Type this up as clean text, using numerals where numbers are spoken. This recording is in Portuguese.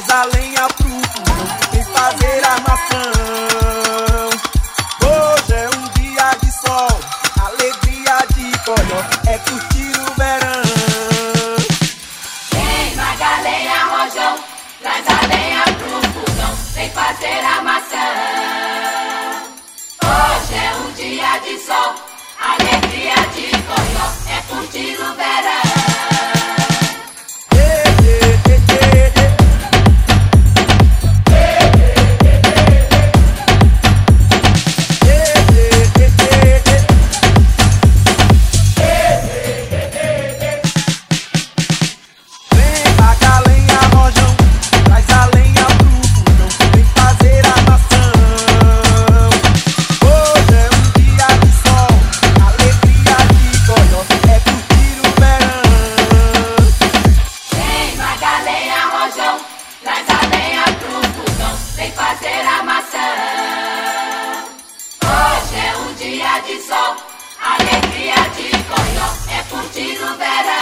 traz a lenha pro fogão, vem fazer armação. Hoje é um dia de sol, alegria de coió, é curtir o verão. Queima a lenha, rojão, traz a lenha pro fogão, vem fazer armação. Hoje é um dia de sol, alegria de coió, é curtir o verão. Traz a lenha pro fogão, vem fazer armação. Hoje é um dia de sol, alegria de coió, é curtir o verão.